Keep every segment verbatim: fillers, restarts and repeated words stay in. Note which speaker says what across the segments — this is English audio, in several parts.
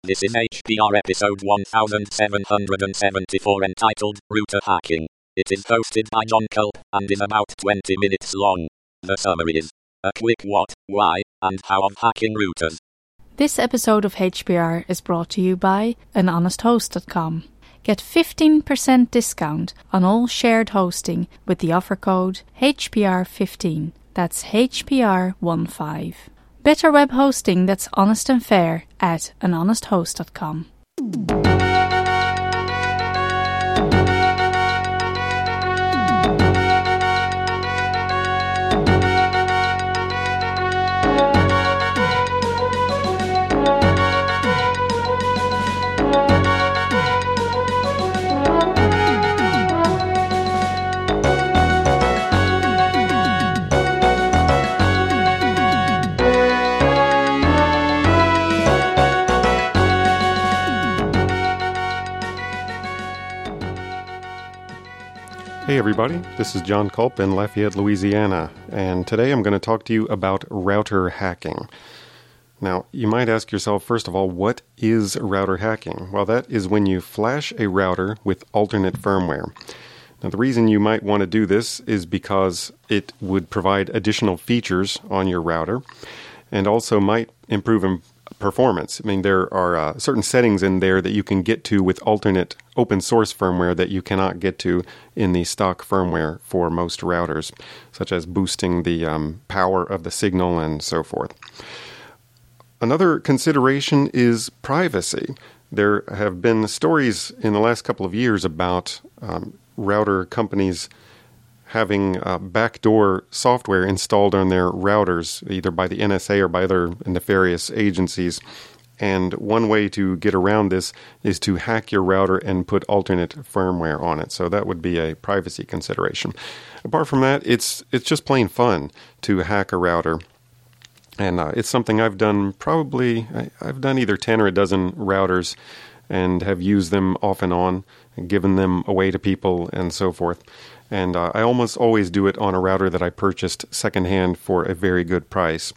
Speaker 1: This is H P R episode one thousand seven hundred seventy-four entitled Router Hacking. It is hosted by John Culp and is about twenty minutes long. The summary is a quick what, why, and how of hacking routers.
Speaker 2: This episode of H P R is brought to you by an honest host dot com. Get fifteen percent discount on all shared hosting with the offer code H P R fifteen. That's H P R fifteen. Better web hosting that's honest and fair at an honest host dot com.
Speaker 3: Hey everybody, this is John Culp in Lafayette, Louisiana, and today I'm going to talk to you about router hacking. Now, you might ask yourself, first of all, what is router hacking? Well, that is when you flash a router with alternate firmware. Now, the reason you might want to do this is because it would provide additional features on your router and also might improve im- performance. I mean, there are uh, certain settings in there that you can get to with alternate open source firmware that you cannot get to in the stock firmware for most routers, such as boosting the um, power of the signal and so forth. Another consideration is privacy. There have been stories in the last couple of years about um, router companies having uh, backdoor software installed on their routers, either by the N S A or by other nefarious agencies. And one way to get around this is to hack your router and put alternate firmware on it. So that would be a privacy consideration. Apart from that, it's it's just plain fun to hack a router. And uh, it's something I've done probably, I, I've done either ten or a dozen routers and have used them off and on, and given them away to people and so forth. And uh, I almost always do it on a router that I purchased secondhand for a very good price.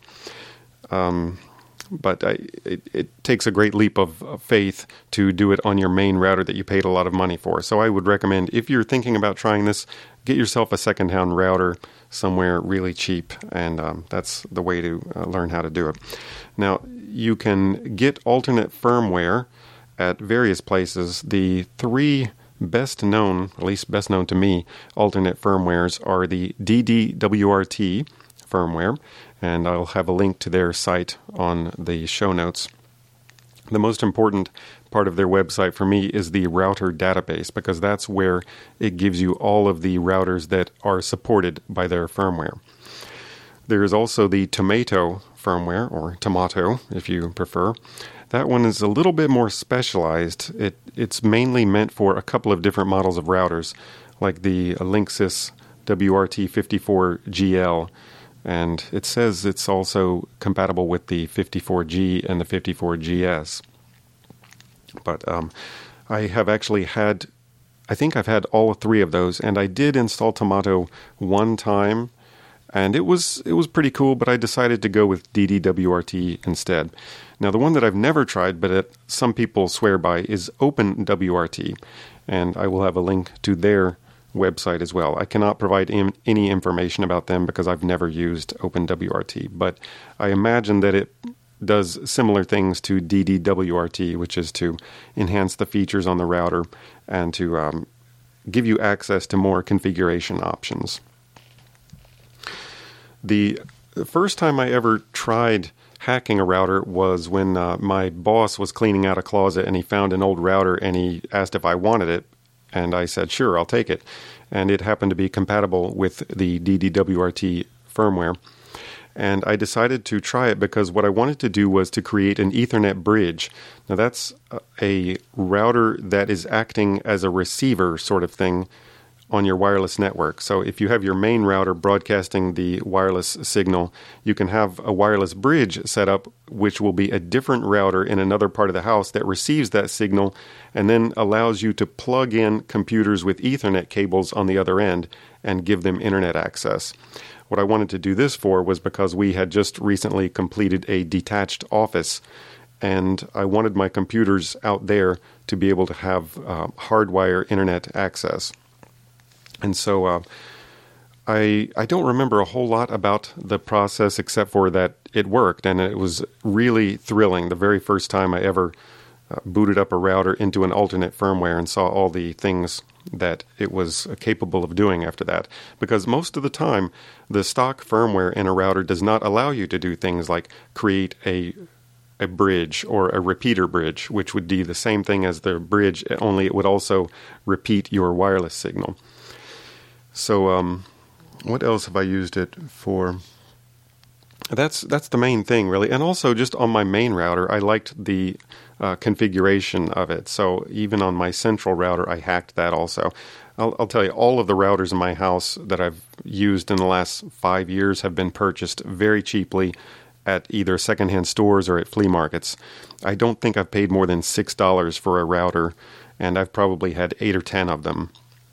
Speaker 3: Um, but I, it, it takes a great leap of, of faith to do it on your main router that you paid a lot of money for. So I would recommend, if you're thinking about trying this, get yourself a secondhand router somewhere really cheap, and um, that's the way to uh, learn how to do it. Now, you can get alternate firmware at various places. The three best known, at least best known to me, alternate firmwares are the D D W R T firmware, and I'll have a link to their site on the show notes. The most important part of their website for me is the router database, because that's where it gives you all of the routers that are supported by their firmware. There is also the Tomato firmware, or Tomato if you prefer. That one is a little bit more specialized. It It's mainly meant for a couple of different models of routers, like the Linksys W R T fifty-four G L, and it says it's also compatible with the fifty-four G and the fifty-four G S. But um, I have actually had, I think I've had all three of those, and I did install Tomato one time, and it was it was pretty cool, but I decided to go with D D W R T instead. Now, the one that I've never tried, but it, some people swear by, is OpenWRT, and I will have a link to their website as well. I cannot provide in, any information about them because I've never used OpenWRT, but I imagine that it does similar things to D D W R T, which is to enhance the features on the router and to um, give you access to more configuration options. The first time I ever tried hacking a router was when uh, my boss was cleaning out a closet and he found an old router and he asked if I wanted it, and I said, sure, I'll take it. And it happened to be compatible with the D D W R T firmware. And I decided to try it because what I wanted to do was to create an Ethernet bridge. Now, that's a router that is acting as a receiver sort of thing on your wireless network. So if you have your main router broadcasting the wireless signal, you can have a wireless bridge set up, which will be a different router in another part of the house that receives that signal and then allows you to plug in computers with Ethernet cables on the other end and give them internet access. What I wanted to do this for was because we had just recently completed a detached office, and I wanted my computers out there to be able to have uh, hardwire internet access. And so uh, I I don't remember a whole lot about the process except for that it worked, and it was really thrilling the very first time I ever uh, booted up a router into an alternate firmware and saw all the things that it was capable of doing after that. Because most of the time, the stock firmware in a router does not allow you to do things like create a a bridge or a repeater bridge, which would be the same thing as the bridge, only it would also repeat your wireless signal. So, um, what else have I used it for? That's that's the main thing, really. And also, just on my main router, I liked the uh, configuration of it. So, even on my central router, I hacked that also. I'll, I'll tell you, all of the routers in my house that I've used in the last five years have been purchased very cheaply at either secondhand stores or at flea markets. I don't think I've paid more than six dollars for a router, and I've probably had eight or ten of them.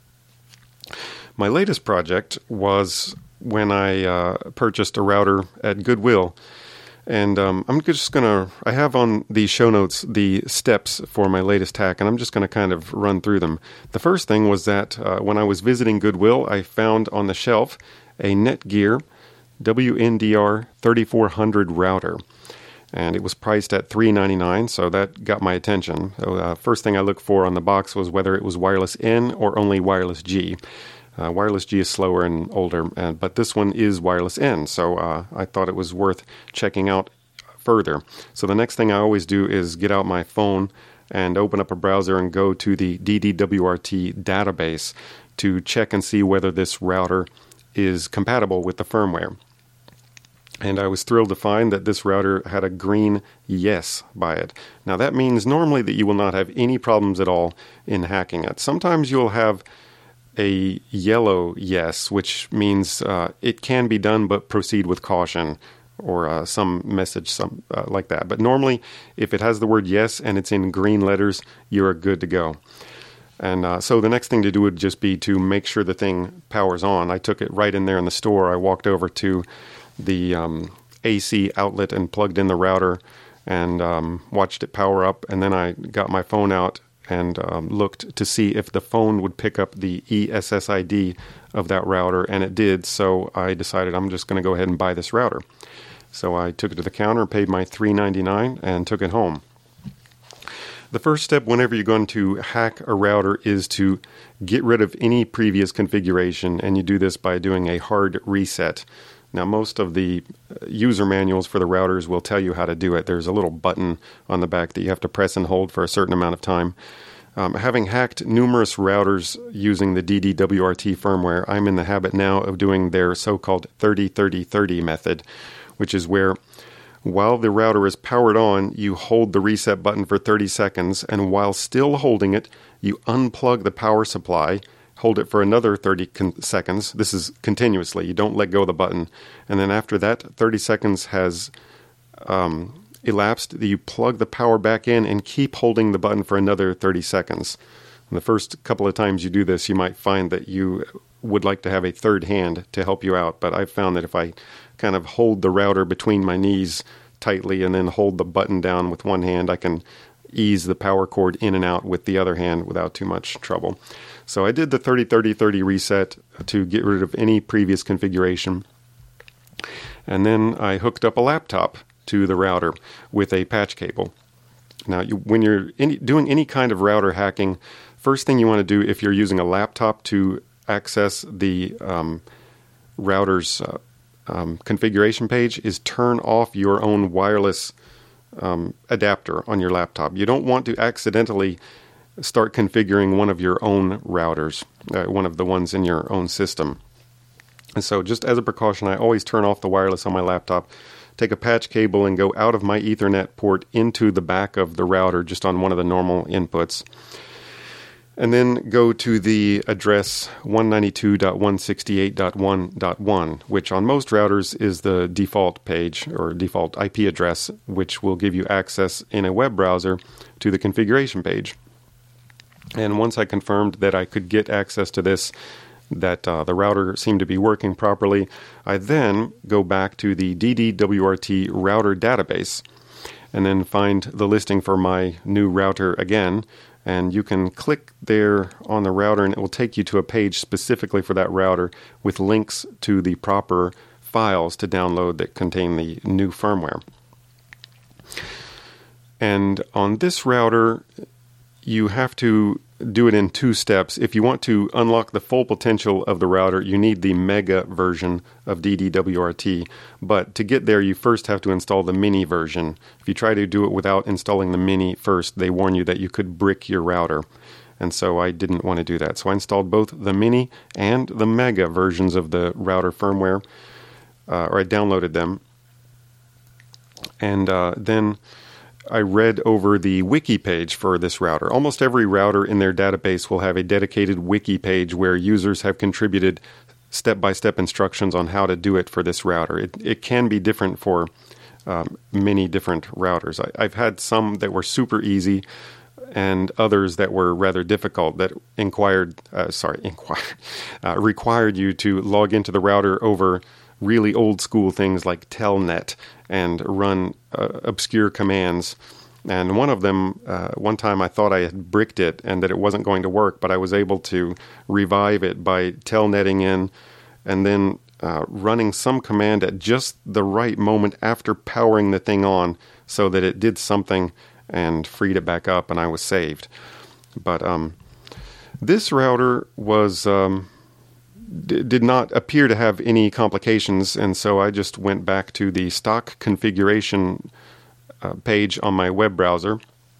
Speaker 3: My latest project was when I uh, purchased a router at Goodwill. And um, I'm just going to, I have on the show notes the steps for my latest hack, and I'm just going to kind of run through them. The first thing was that uh, when I was visiting Goodwill, I found on the shelf a Netgear W N D R thirty-four hundred router. And it was priced at three ninety-nine, so that got my attention. So, uh, first thing I looked for on the box was whether it was wireless N or only wireless G. Uh, wireless G is slower and older, uh, but this one is wireless N, so uh, I thought it was worth checking out further. So the next thing I always do is get out my phone and open up a browser and go to the D D W R T database to check and see whether this router is compatible with the firmware. And I was thrilled to find that this router had a green yes by it. Now that means normally that you will not have any problems at all in hacking it. Sometimes you'll have a yellow yes, which means uh, it can be done, but proceed with caution, or uh, some message some uh, like that. But normally, if it has the word yes and it's in green letters, you're good to go. And uh, so the next thing to do would just be to make sure the thing powers on. I took it right in there in the store. I walked over to the um, A C outlet and plugged in the router and um, watched it power up. And then I got my phone out and um, looked to see if the phone would pick up the E S S I D of that router, and it did, so I decided I'm just going to go ahead and buy this router. So I took it to the counter, paid my three ninety-nine, and took it home. The first step whenever you're going to hack a router is to get rid of any previous configuration, and you do this by doing a hard reset. Now, most of the user manuals for the routers will tell you how to do it. There's a little button on the back that you have to press and hold for a certain amount of time. Um, having hacked numerous routers using the D D W R T firmware, I'm in the habit now of doing their so-called thirty thirty thirty method, which is where while the router is powered on, you hold the reset button for thirty seconds, and while still holding it, you unplug the power supply, hold it for another thirty con- seconds. This is continuously. You don't let go of the button. And then after that, thirty seconds has um, elapsed, you plug the power back in and keep holding the button for another thirty seconds. And the first couple of times you do this, you might find that you would like to have a third hand to help you out. But I've found that if I kind of hold the router between my knees tightly and then hold the button down with one hand, I can ease the power cord in and out with the other hand without too much trouble. So I did the thirty thirty thirty reset to get rid of any previous configuration. And then I hooked up a laptop to the router with a patch cable. Now, you, when you're any, doing any kind of router hacking, first thing you want to do if you're using a laptop to access the um, router's uh, um, configuration page is turn off your own wireless um, adapter on your laptop. You don't want to accidentally start configuring one of your own routers, uh, one of the ones in your own system. And so just as a precaution, I always turn off the wireless on my laptop, take a patch cable and go out of my Ethernet port into the back of the router just on one of the normal inputs. And then go to the address one ninety-two dot one sixty-eight dot one dot one, which on most routers is the default page or default I P address, which will give you access in a web browser to the configuration page. And once I confirmed that I could get access to this, that uh, the router seemed to be working properly, I then go back to the D D W R T router database. and then find the listing for my new router again. And you can click there on the router and it will take you to a page specifically for that router with links to the proper files to download that contain the new firmware. And on this router, you have to do it in two steps. If you want to unlock the full potential of the router, you need the mega version of D D W R T. But to get there, you first have to install the mini version. If you try to do it without installing the mini first, they warn you that you could brick your router. And so I didn't want to do that. So I installed both the mini and the mega versions of the router firmware, uh, or I downloaded them. And uh, then I read over the wiki page for this router. Almost every router in their database will have a dedicated wiki page where users have contributed step-by-step instructions on how to do it for this router. It, it can be different for um, many different routers. I, I've had some that were super easy and others that were rather difficult that inquired, uh, sorry, inquired, uh, required you to log into the router over really old school things like Telnet and run uh, obscure commands. And one of them, uh, one time I thought I had bricked it and that it wasn't going to work, but I was able to revive it by telnetting in and then uh, running some command at just the right moment after powering the thing on so that it did something and freed it back up and I was saved. But um, this router was... Um, did not appear to have any complications, and so I just went back to the stock configuration uh, page on my web browser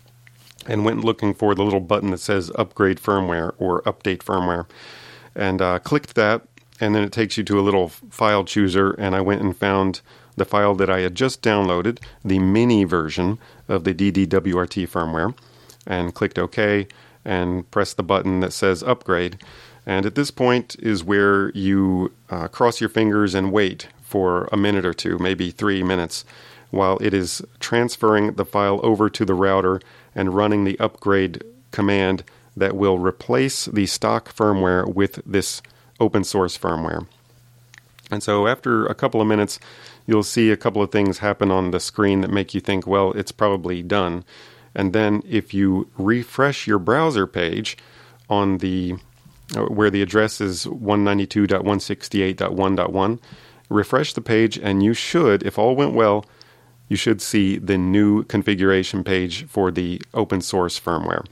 Speaker 3: and went looking for the little button that says upgrade firmware or update firmware, and uh, clicked that, and then it takes you to a little file chooser, and I went and found the file that I had just downloaded, the mini version of the D D W R T firmware, and clicked OK and pressed the button that says upgrade. And at this point is where you uh, cross your fingers and wait for a minute or two, maybe three minutes, while it is transferring the file over to the router and running the upgrade command that will replace the stock firmware with this open source firmware. And so after a couple of minutes, you'll see a couple of things happen on the screen that make you think, well, it's probably done. And then if you refresh your browser page on the where the address is one ninety-two dot one sixty-eight dot one dot one, refresh the page, and you should, if all went well, you should see the new configuration page for the open source firmware.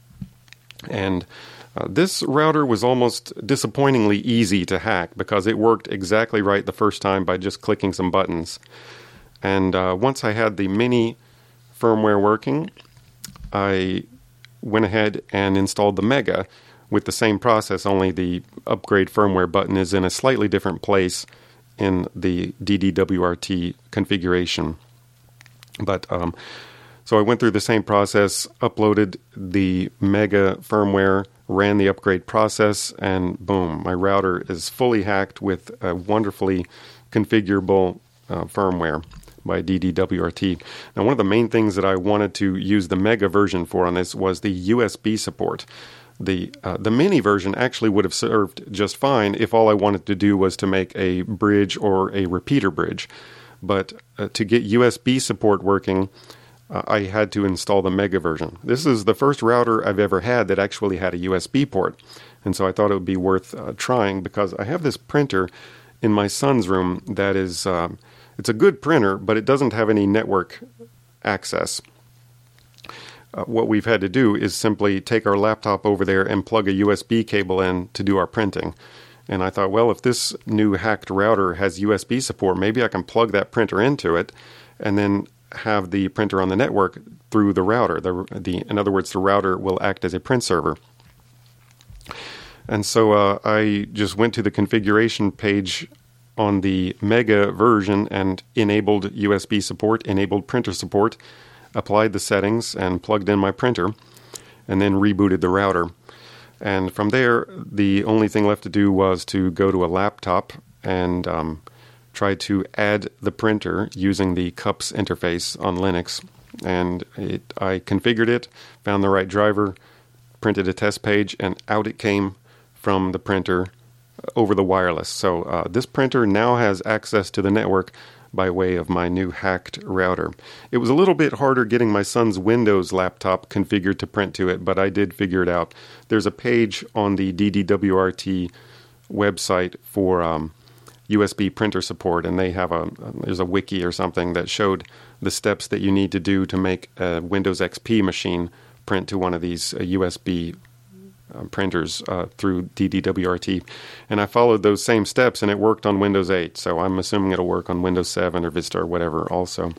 Speaker 3: And uh, this router was almost disappointingly easy to hack because it worked exactly right the first time by just clicking some buttons. And uh, once I had the mini firmware working, I went ahead and installed the mega with the same process, only the upgrade firmware button is in a slightly different place in the D D W R T configuration. But um, so I went through the same process, uploaded the mega firmware, ran the upgrade process, and boom, my router is fully hacked with a wonderfully configurable uh, firmware by D D W R T. Now, one of the main things that I wanted to use the mega version for on this was the U S B support. The uh, the mini version actually would have served just fine if all I wanted to do was to make a bridge or a repeater bridge. But uh, to get U S B support working, uh, I had to install the mega version. This is the first router I've ever had that actually had a U S B port. And so I thought it would be worth uh, trying because I have this printer in my son's room that is, um, it's a good printer, but it doesn't have any network access. Uh, what we've had to do is simply take our laptop over there and plug a U S B cable in to do our printing. And I thought, well, if this new hacked router has U S B support, maybe I can plug that printer into it and then have the printer on the network through the router. The, the, in other words, the router will act as a print server. And so uh, I just went to the configuration page on the mega version and enabled U S B support, enabled printer support, applied the settings and plugged in my printer, and then rebooted the router. And from there, the only thing left to do was to go to a laptop and um, try to add the printer using the CUPS interface on Linux. And it, I configured it, found the right driver, printed a test page, and out it came from the printer over the wireless. So uh, this printer now has access to the network, by way of my new hacked router. It was a little bit harder getting my son's Windows laptop configured to print to it, but I did figure it out. There's a page on the D D W R T website for um, U S B printer support, and they have a there's a wiki or something that showed the steps that you need to do to make a Windows X P machine print to one of these uh, U S B um, printers uh, through D D W R T. And I followed those same steps, and it worked on Windows eight, so I'm assuming it'll work on Windows seven or Vista or whatever also.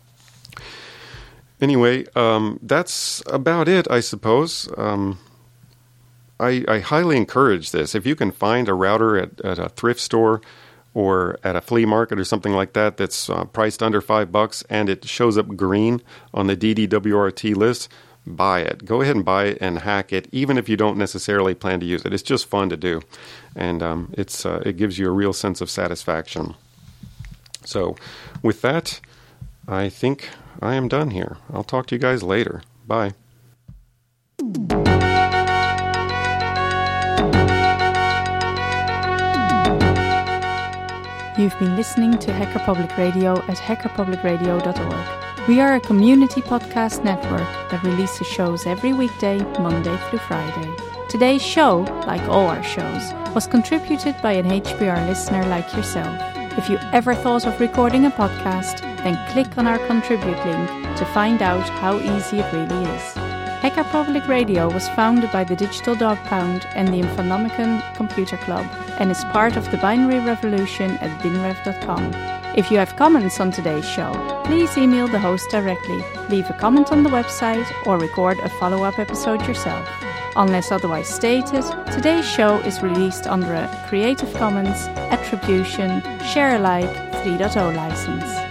Speaker 3: Anyway, um, that's about it, I suppose. Um, I, I highly encourage this. If you can find a router at, at a thrift store or at a flea market or something like that that's uh, priced under five bucks and it shows up green on the D D W R T list, buy it. Go ahead and buy it and hack it, even if you don't necessarily plan to use it. It's just fun to do, and um, it's uh, it gives you a real sense of satisfaction. So with that, I think I am done here. I'll talk to you guys later. Bye.
Speaker 2: You've been listening to Hacker Public Radio at hacker public radio dot org. We are a community podcast network that releases shows every weekday, Monday through Friday. Today's show, like all our shows, was contributed by an H P R listener like yourself. If you ever thought of recording a podcast, then click on our contribute link to find out how easy it really is. Hacker Public Radio was founded by the Digital Dog Pound and the Infonomicon Computer Club and is part of the Binary Revolution at binrev dot com. If you have comments on today's show, please email the host directly, leave a comment on the website, or record a follow-up episode yourself. Unless otherwise stated, today's show is released under a Creative Commons Attribution Share Alike three point oh license.